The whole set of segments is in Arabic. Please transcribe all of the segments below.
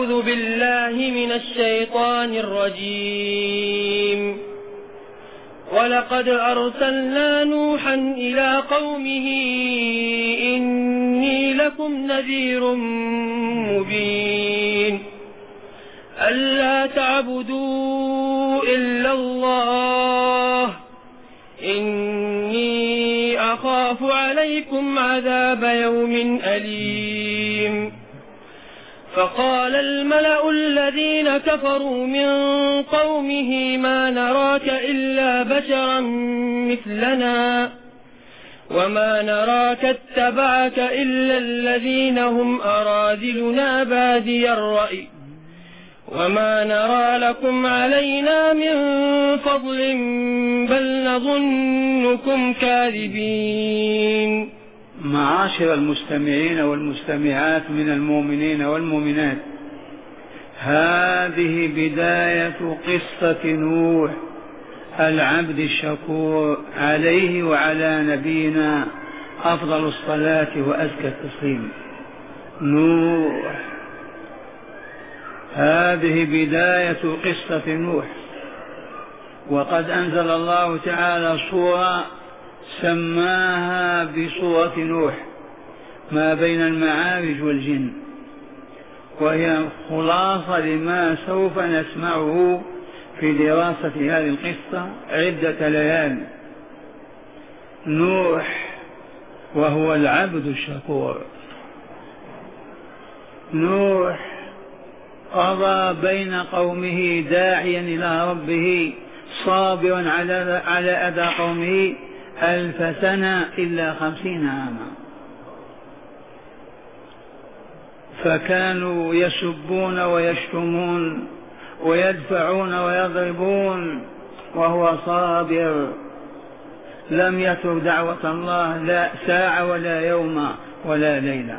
أعوذ بالله من الشيطان الرجيم. ولقد أرسلنا نوحا إلى قومه إني لكم نذير مبين ألا تعبدوا إلا الله إني أخاف عليكم عذاب يوم أليم. فقال الملأ الذين كفروا من قومه ما نراك إلا بشرا مثلنا وما نراك اتبعك إلا الذين هم أراذلنا بادي الرأي وما نرى لكم علينا من فضل بل نظنكم كاذبين. معاشر المستمعين والمستمعات من المؤمنين والمؤمنات، هذه بداية قصة نوح العبد الشكور عليه وعلى نبينا أفضل الصلاة وأزكى التسليم. نوح، هذه بداية قصة نوح. وقد أنزل الله تعالى سورة سماها بسورة نوح ما بين المعارج والجن، وهي خلاصة لما سوف نسمعه في دراسة هذه القصة عدة ليال. نوح وهو العبد الشكور. نوح قضى بين قومه داعيا إلى ربه صابرا على أذى قومه 1000 سنة إلا 50 عاما، فكانوا يسبون ويشتمون ويدفعون ويضربون وهو صابر، لم يترك دعوة الله لا ساعة ولا يوم ولا ليلة،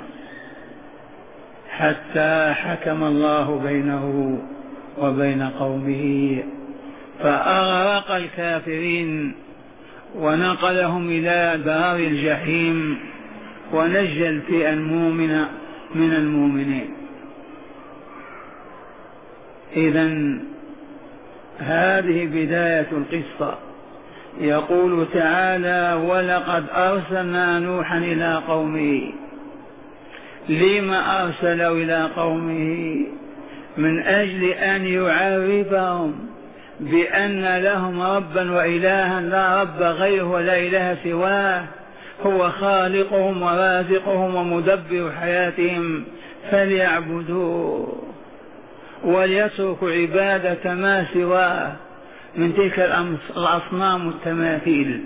حتى حكم الله بينه وبين قومه فأغرق الكافرين ونقلهم إلى دار الجحيم ونجى الفئة المؤمنة من المؤمنين. إذن هذه بداية القصة. يقول تعالى: ولقد أرسلنا نوحا إلى قومه. لما أرسلوا إلى قومه؟ من أجل أن يعرفهم بأن لهم ربا وإلها لا رب غيره ولا إله سواه، هو خالقهم ورازقهم ومدبر حياتهم، فليعبدوه وليتركوا عبادة ما سواه من تلك الأصنام والتماثيل.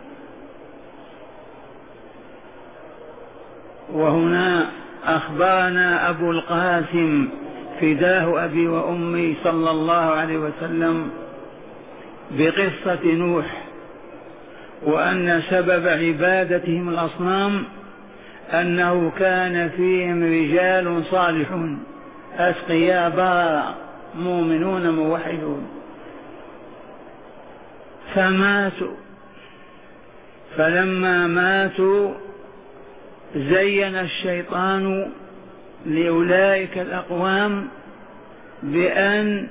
وهنا أخبرنا أبو القاسم فداه أبي وأمي صلى الله عليه وسلم بقصة نوح، وأن سبب عبادتهم الأصنام أنه كان فيهم رجال صالحون أتقياء بررة مؤمنون موحدون فماتوا. فلما ماتوا زين الشيطان لأولئك الأقوام بأن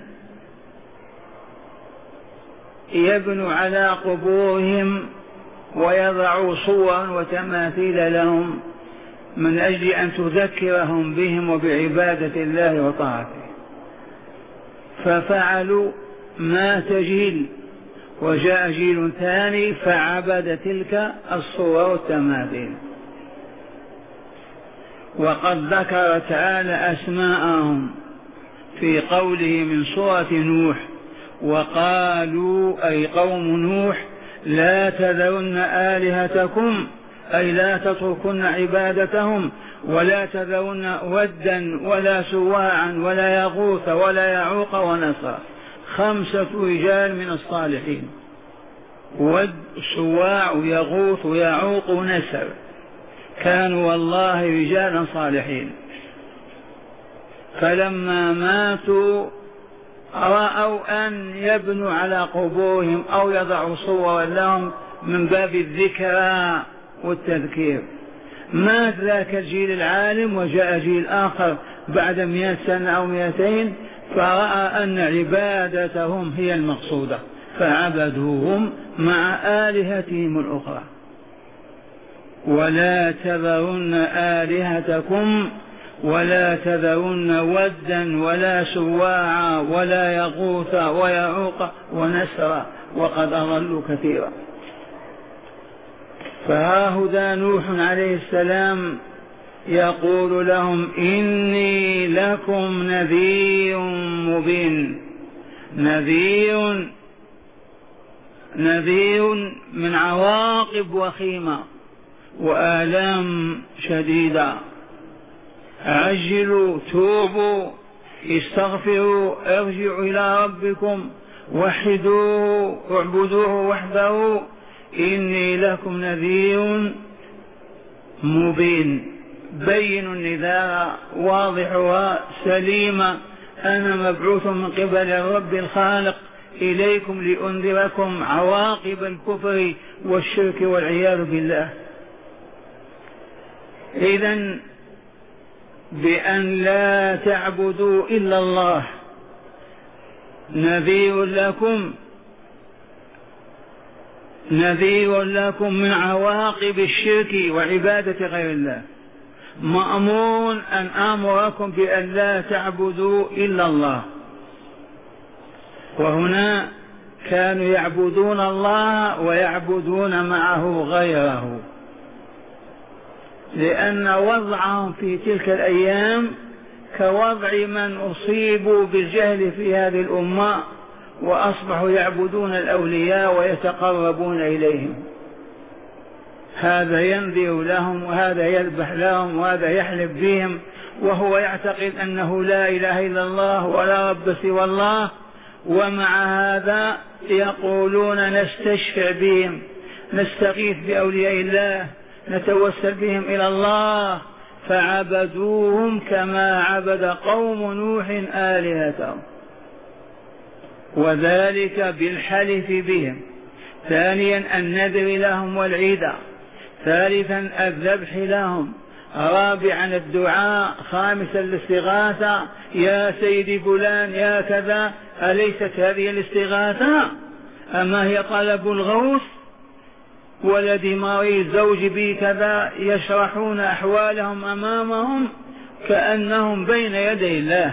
يبنوا على قبورهم ويضعوا صورا وتماثيل لهم من أجل أن تذكرهم بهم وبعبادة الله وطاعته. ففعلوا. مات جيل وجاء جيل ثاني فعبد تلك الصور والتماثيل. وقد ذكر تعالى أسماءهم في قوله من سورة نوح: وقالوا أي قوم نوح لا تذرن آلهتكم، أي لا تتركن عبادتهم، ولا تذرن ودا ولا سواعا ولا يغوث ولا يعوق ونسر، 5 رجال من الصالحين: ود سواع يغوث يعوق ونسر، كانوا والله رجالا صالحين. فلما ماتوا رأوا أن يبنوا على قبورهم أو يضعوا صورا لهم من باب الذكرى والتذكير. مات ذاك الجيل العالم وجاء جيل آخر بعد 100 سنة أو 200، فرأى أن عبادتهم هي المقصودة فعبدوهم مع آلهتهم الأخرى. ولا تذرن آلهتكم ولا تذرن ودا ولا سواعا ولا يغوث ويعوق ونسرا وقد أضلوا كثيرا. فهاهذا نوح عليه السلام يقول لهم إني لكم نذير مبين. نذير من عواقب وخيمة وآلام شديدة. عجلوا، توبوا، استغفروا، ارجعوا إلى ربكم، وحدوه، اعبدوه وحده. إني لكم نذير مبين، بين النذار، واضحها، سليمة. أنا مبعوث من قبل الرب الخالق إليكم لأنذركم عواقب الكفر والشرك والعياذ بالله. إذن بأن لا تعبدوا إلا الله نذير لكم من عواقب الشرك وعبادة غير الله. مأمور أن آمركم بأن لا تعبدوا إلا الله. وهنا كانوا يعبدون الله ويعبدون معه غيره، لأن وضعهم في تلك الأيام كوضع من أصيبوا بالجهل في هذه الأمة وأصبحوا يعبدون الأولياء ويتقربون إليهم. هذا ينذر لهم وهذا يذبح لهم وهذا يحلف بهم، وهو يعتقد أنه لا إله إلا الله ولا رب سوى الله، ومع هذا يقولون نستشفع بهم، نستغيث بأولياء الله، نتوسل بهم إلى الله. فعبدوهم كما عبد قوم نوح آلهتهم، وذلك بالحلف بهم. ثانيا النذر لهم والعيد. ثالثا الذبح لهم. رابعا الدعاء. خامسا الاستغاثة، يا سيدي فلان يا كذا. أليست هذه الاستغاثة؟ أما هي طلب الغوث؟ ولدي مريض، زوجي بي كذا، يشرحون أحوالهم أمامهم كأنهم بين يدي الله.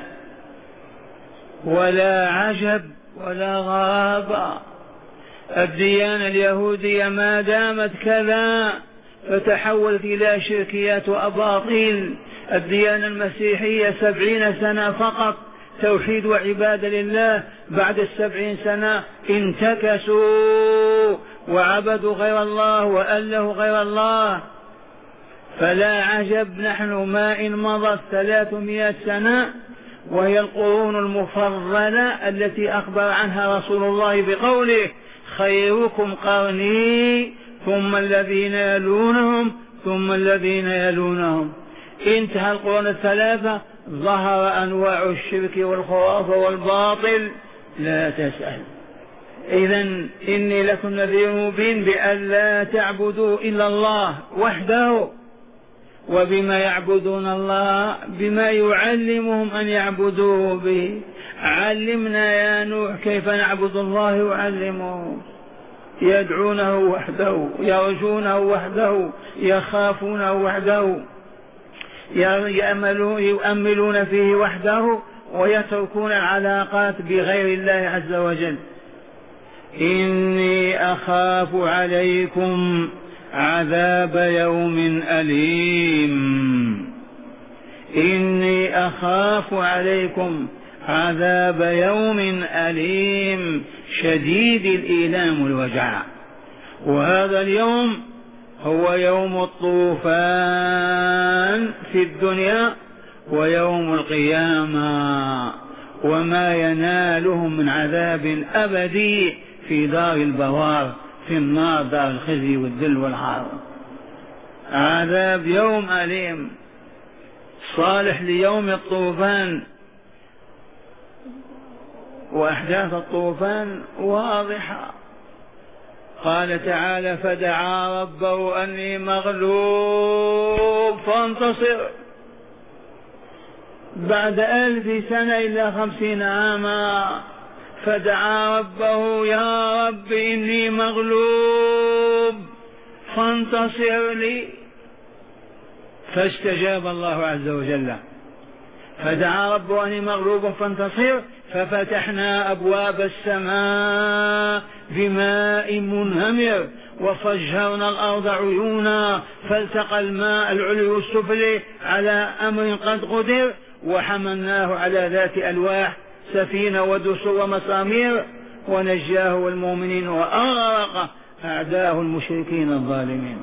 ولا عجب ولا غرابة، الديانة اليهودية ما دامت كذا فتحولت إلى شركيات وأباطيل. الديانة المسيحية 70 سنة فقط توحيد وعبادة لله، بعد 70 سنة انتكسوا وعبدوا غير الله وألهوا غير الله. فلا عجب نحن ما إن مضت 300 سنة وهي القرون المفضلة التي أخبر عنها رسول الله بقوله خيركم قرني ثم الذين يلونهم ثم الذين يلونهم. انتهى القرون الثلاثة، ظهر أنواع الشرك والخرافة والباطل لا تسأل. إذن إني لكم نذير مبين بأن لا تعبدوا إلا الله وحده. وبما يعبدون الله؟ بما يعلمهم أن يعبدوه به. علمنا يا نوح كيف نعبد الله، وعلمهم. يدعونه وحده، يرجونه وحده، يخافونه وحده، يؤملون فيه وحده، ويتركون العلاقات بغير الله عز وجل. إني أخاف عليكم عذاب يوم أليم. إني أخاف عليكم عذاب يوم أليم شديد الإيلام والوجع. وهذا اليوم هو يوم الطوفان في الدنيا ويوم القيامة، وما ينالهم من عذاب أبدي في دار البوار، في النار، دار الخزي والذل والعار. عذاب يوم أليم صالح ليوم الطوفان. وأحداث الطوفان واضحة. قال تعالى فدعا ربه أني مغلوب فانتصر. بعد 1000 سنة إلا 50 عاما، فدعا ربه يا رب إني مغلوب فانتصر لي، فاستجاب الله عز وجل. فدعا ربه أني مغلوب فانتصر، ففتحنا أبواب السماء بماء منهمر وفجرنا الأرض عيونا، فالتقى الماء العلوي والسفلي على أمر قد قدر، وحملناه على ذات ألواح سفينة ودسر ومسامير، ونجاه والمؤمنين وأغرق أعداءه المشركين الظالمين.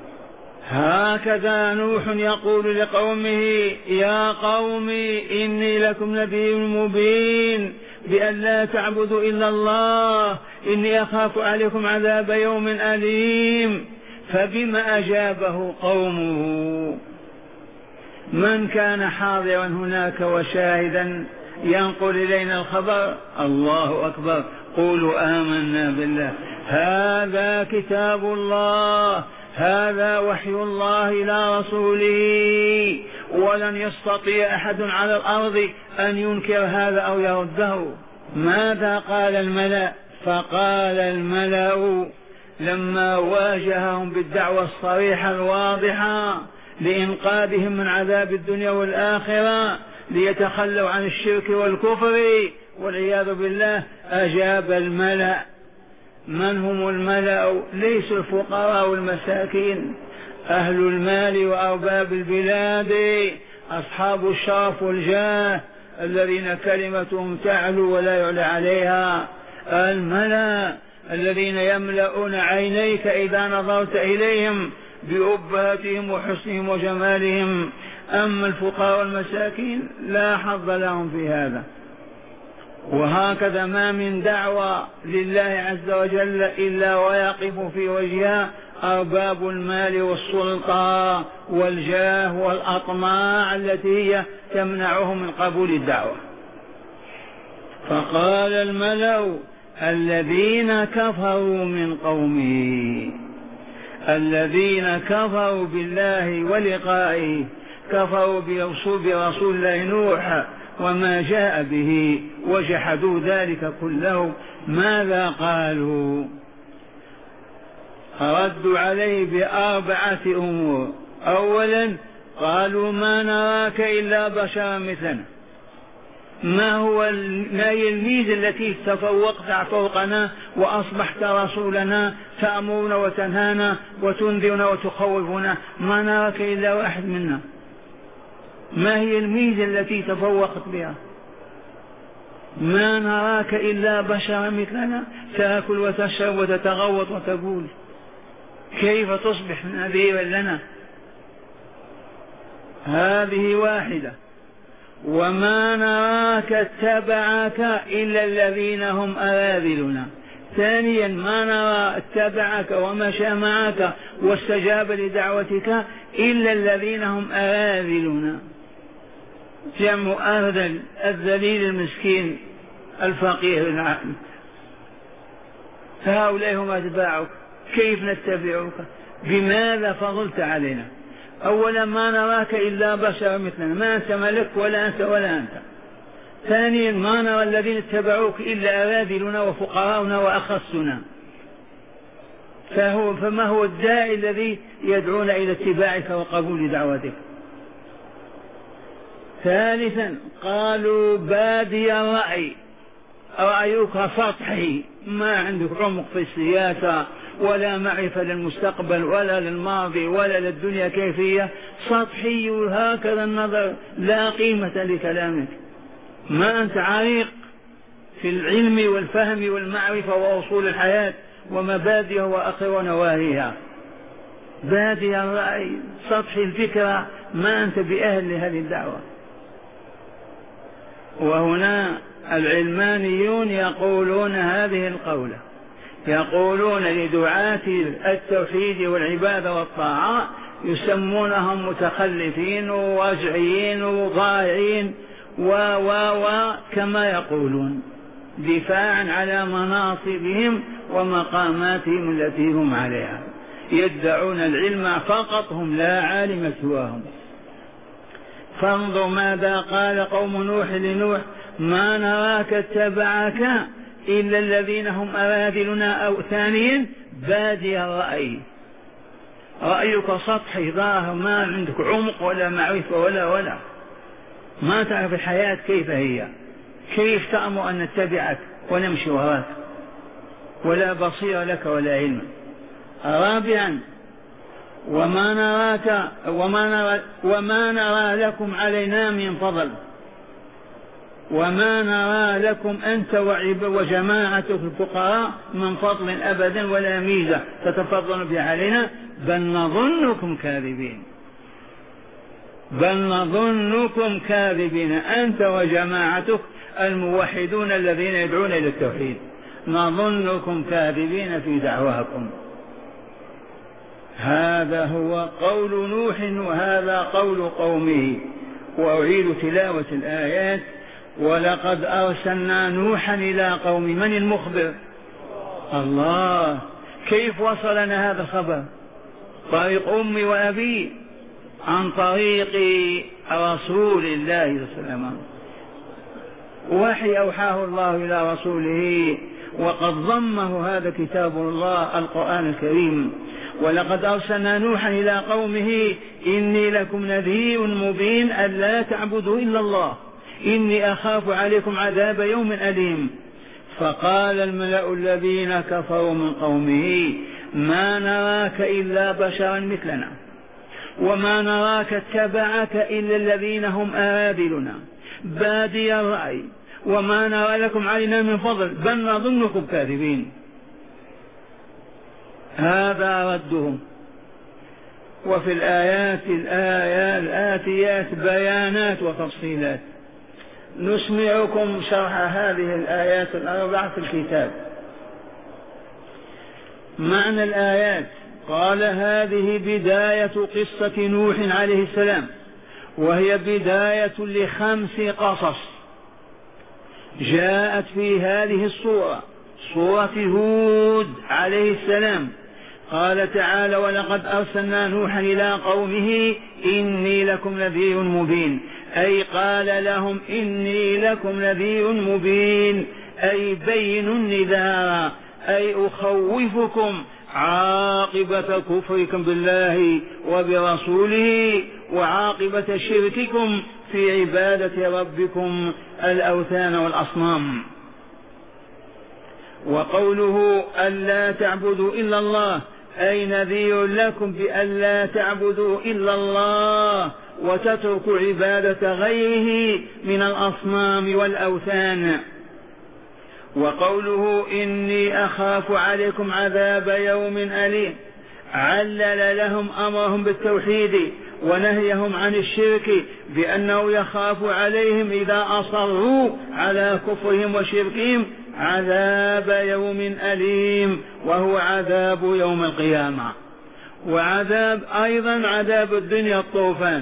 هكذا نوح يقول لقومه يا قوم إني لكم نذير مبين بأن لا تعبدوا إلا الله إني أخاف عليكم عذاب يوم أليم. فبما أجابه قومه؟ من كان حاضرا هناك وشاهدا ينقل إلينا الخبر؟ الله أكبر، قولوا آمنا بالله. هذا كتاب الله، هذا وحي الله إلى رسوله، ولن يستطيع أحد على الأرض أن ينكر هذا أو يرده. ماذا قال الملأ؟ فقال الملأ لما واجههم بالدعوة الصريحة الواضحة لإنقاذهم من عذاب الدنيا والآخرة ليتخلوا عن الشرك والكفر والعياذ بالله، أجاب الملأ. من هم الملأ؟ ليس الفقراء والمساكين، أهل المال وأرباب البلاد، أصحاب الشرف والجاه الذين كلمتهم تعلو ولا يعلى عليها. الملأ الذين يملؤون عينيك إذا نظرت إليهم بأبهتهم وحسنهم وجمالهم. أما الفقراء والمساكين لا حظ لهم في هذا. وهكذا ما من دعوة لله عز وجل إلا ويقف في وجهها أرباب المال والسلطة والجاه والأطماع التي هي تمنعهم من قبول الدعوة. فقال الملأ الذين كفروا من قومه، الذين كفروا بالله ولقائه، كفروا برسول الله نوح وما جاء به وجحدوا ذلك كله، ماذا قالوا؟ ردوا عليه بأربعة أمور. أولا قالوا ما نراك إلا بشرا مثلنا. ما هي الميزة التي تفوقت فوقنا وأصبحت رسولنا تأمرنا وتنهانا وتنذرنا وتخوفنا؟ ما نراك إلا واحد منا. ما هي الميزة التي تفوقت بها؟ ما نراك إلا بشرا مثلنا، تأكل وتشرب وتتغوط وتقول، كيف تصبح نذيرا لنا؟ هذه واحدة. وما نراك اتبعك إلا الذين هم أراذلنا. ثانيا ما نرى اتبعك ومشى معك واستجاب لدعوتك إلا الذين هم أراذلنا، جمع أرذل، الذليل المسكين الفقير العام. فهؤلاء هم أتباعك، كيف نتبعك؟ بماذا فضلت علينا؟ أولا ما نراك إلا بشر مثلنا، ما أنت ملك ولا أنت ولا أنت. ثانيا ما نرى الذين اتبعوك إلا أراذلنا وفقراؤنا وأخصنا. فما هو الداعي الذي يدعونا إلى اتباعك وقبول دعوتك؟ ثالثا قالوا بادي الرأي، رأيك سطحي، ما عندك عمق في السياسة ولا معرفة للمستقبل ولا للماضي ولا للدنيا كيفية، سطحي هكذا النظر، لا قيمة لكلامك. ما أنت عريق في العلم والفهم والمعرفة وأصول الحياة ومبادئها وأخر ونواهيها. بادي الرأي، سطحي الفكرة، ما أنت بأهل لهذه الدعوة. وهنا العلمانيون يقولون هذه القولة، يقولون لدعاة التوحيد والعبادة والطاعة يسمونهم متخلفين ووجعيين وضائعين كما يقولون، دفاعا على مناصبهم ومقاماتهم التي هم عليها. يدعون العلم فقط، هم لا عالم سواهم. فانظر ماذا قال قوم نوح لنوح: ما نراك اتبعك إلا الذين هم أراذلنا. أو ثانيا بادي الرأي، رأيك سطحي ظاهر، ما عندك عمق ولا معرفة ولا ما تعرف الحياة كيف هي، كيف تأمر أن نتبعك ونمشي وراك، ولا بصير لك ولا علم. رابعا وما نرى لكم علينا من فضل، وما نرى لكم أنت وجماعتك الفقراء من فضل أبدا ولا ميزة تتفضل بها علينا، بل نظنكم كاذبين، بل نظنكم كاذبين أنت وجماعتك الموحدون الذين يدعون إلى التوحيد، نظنكم كاذبين في دعواكم. هذا هو قول نوح وهذا قول قومه. وأعيد تلاوة الآيات: ولقد أرسلنا نوحا إلى قوم. من المخبر؟ الله. كيف وصلنا هذا الخبر؟ طريق أمي وأبي، عن طريق رسول الله صلى الله عليه وسلم، وحي أوحاه الله إلى رسوله، وقد ضمه هذا كتاب الله القرآن الكريم. ولقد أرسلنا نوحا إلى قومه إني لكم نذير مبين ألا تعبدوا إلا الله إني أخاف عليكم عذاب يوم أليم. فقال الملأ الذين كفروا من قومه ما نراك إلا بشرا مثلنا وما نراك اتبعك إلا الذين هم أراذلنا بادي الرأي وما نرى لكم علينا من فضل بل نظنكم كاذبين. هذا ردهم. وفي الآيات الآتيات بيانات وتفصيلات. نسمعكم شرح هذه الآيات الأربع في الكتاب. معنى الآيات: قال هذه بداية قصة نوح عليه السلام، وهي بداية ل5 قصص جاءت في هذه الصورة، صورة هود عليه السلام. قال تعالى: ولقد أرسلنا نوحا إلى قومه إني لكم نذير مبين، أي قال لهم إني لكم نذير مبين، أي بين النذار، أي أخوفكم عاقبة كفركم بالله وبرسوله وعاقبة شرككم في عبادة ربكم الأوثان والأصنام. وقوله ألا تعبدوا إلا الله أي نذير لكم بألا تعبدوا إلا الله وتتركوا عبادة غيره من الأصنام والأوثان. وقوله إني أخاف عليكم عذاب يوم أليم علل لهم أمرهم بالتوحيد ونهيهم عن الشرك بأنه يخاف عليهم إذا أصروا على كفرهم وشركهم عذاب يوم أليم، وهو عذاب يوم القيامة، وعذاب أيضا عذاب الدنيا الطوفان.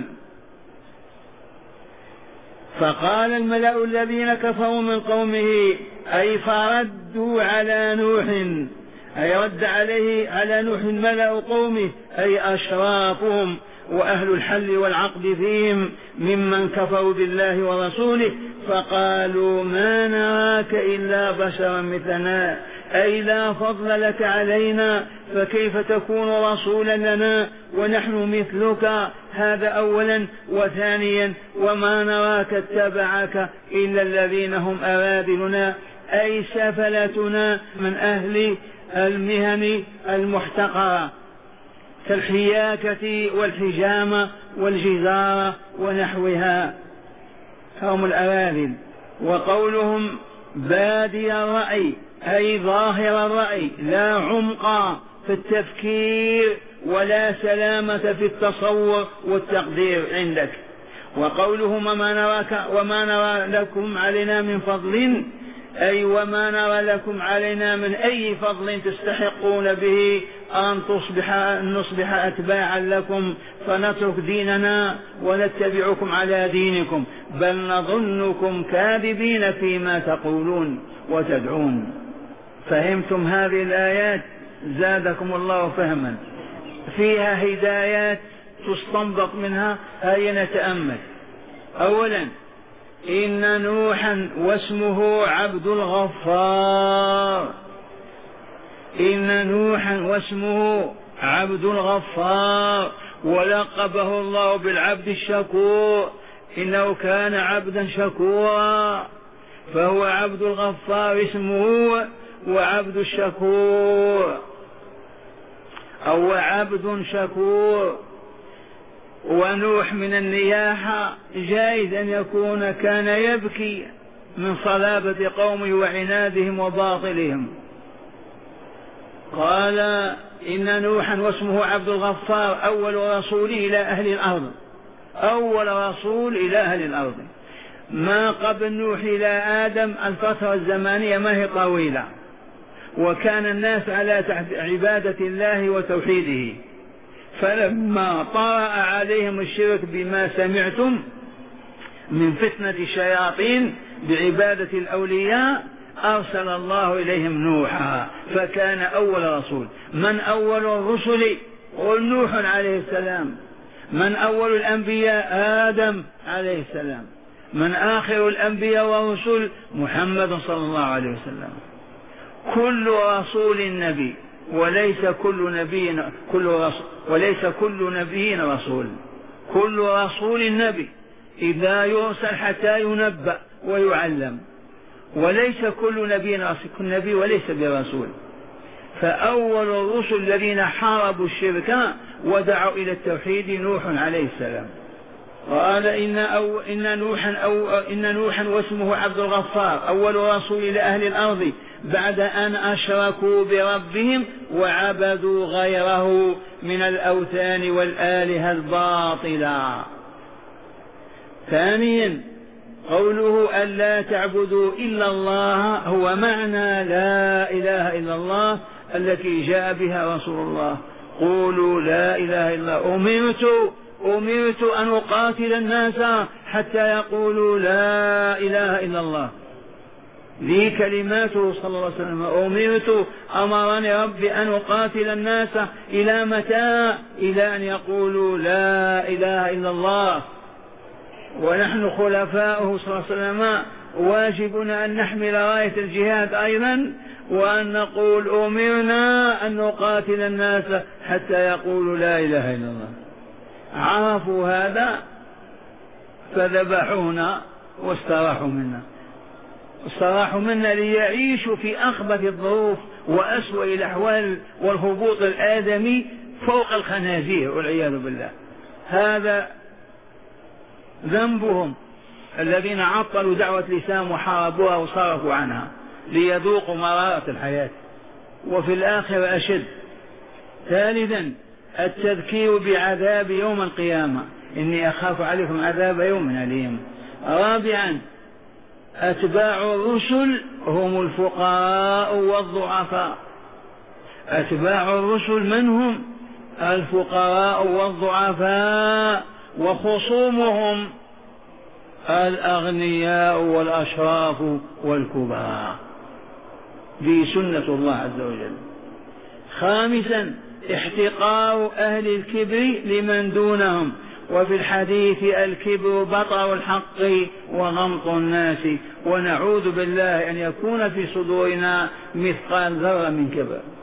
فقال الملأ الذين كفروا من قومه أي فردوا على نوح، أي رد على نوح ملأ قومه أي أشرافهم وأهل الحل والعقد فيهم ممن كفروا بالله ورسوله، فقالوا ما نراك إلا بشرا مثلنا، أي لا فضل لك علينا، فكيف تكون رسولا لنا ونحن مثلك؟ هذا أولا. وثانيا وما نراك اتبعك إلا الذين هم أراذلنا، أي سفلتنا من أهل المهن المحتقرة كالحياكة والحجامة والجزارة ونحوها، هم الأراذل. وقولهم بادي الرأي أي ظاهر الرأي، لا عمق في التفكير ولا سلامة في التصور والتقدير عندك. وقولهم وما نرى لكم علينا من فضل، أي وما نرى لكم علينا من أي فضل تستحقون به أن نصبح أتباعا لكم فنترك ديننا ونتبعكم على دينكم، بل نظنكم كاذبين فيما تقولون وتدعون. فهمتم هذه الآيات؟ زادكم الله فهما. فيها هدايات تستنبط منها. هيا نتأمل. أولا إن نوحا واسمه عبد الغفار، إن نوحا واسمه عبد الغفار، ولقبه الله بالعبد الشكور، إنه كان عبدا شكورا، فهو عبد الغفار اسمه، وعبد الشكور أو عبد شكور. ونوح من النياحة جائز أن يكون كان يبكي من صلابة قومه وعنادهم وباطلهم. قال إن نوحا واسمه عبد الغفار أول رسول إلى أهل الأرض، أول رسول إلى أهل الأرض. ما قبل نوح إلى آدم الفترة الزمانية ما هي طويلة، وكان الناس على عبادة الله وتوحيده، فلما طرأ عليهم الشرك بما سمعتم من فتنة الشياطين بعبادة الأولياء أرسل الله إليهم نوحا، فكان أول رسول. من أول الرسل؟ قل نوح عليه السلام. من أول الأنبياء؟ آدم عليه السلام. من آخر الأنبياء والرسل؟ محمد صلى الله عليه وسلم. كل رسول نبي، وليس كل نبي وليس كل نبي رسول. كل رسول نبي إذا يرسل حتى ينبأ ويعلم، وليس كل نبي وليس برسول. فأول الرسل الذين حاربوا الشرك ودعوا إلى التوحيد نوح عليه السلام. قال إن نوحا واسمه عبد الغفار أول رسول إلى أهل الأرض بعد أن أشركوا بربهم وعبدوا غيره من الأوثان والآلهة الباطلة. ثانيا قوله ألا تعبدوا إلا الله هو معنى لا إله إلا الله التي جاء بها رسول الله. قولوا لا إله إلا الله. أمرت أن أقاتل الناس حتى يقولوا لا إله إلا الله. لي كلماته صلى الله عليه وسلم. أمرني ربي أن أقاتل الناس إلى متى؟ إلى أن يقولوا لا إله إلا الله. ونحن خلفاؤه صلى الله عليه وسلم واجبنا أن نحمل راية الجهاد أيضا، وأن نقول أمرنا أن نقاتل الناس حتى يقولوا لا إله إلا الله. عرفوا هذا فذبحونا واستراحوا منا ليعيشوا في أخبث الظروف وأسوأ الأحوال والهبوط الآدمي فوق الخنازير والعياذ بالله. هذا ذنبهم الذين عطلوا دعوة الإسلام وحاربوها وصرفوا عنها ليذوقوا مرارة الحياة، وفي الآخرة أشد. ثالثا التذكير بعذاب يوم القيامة، إني أخاف عليكم عذاب يوم أليم. رابعا أتباع الرسل هم الفقراء والضعفاء. أتباع الرسل من هم؟ الفقراء والضعفاء، وخصومهم الأغنياء والأشراف والكبار. دي سنة الله عز وجل. خامسا احتقار أهل الكبر لمن دونهم، وفي الحديث الكبر بطر الحق وغمط الناس، ونعوذ بالله أن يكون في صدورنا مثقال ذرة من كبر.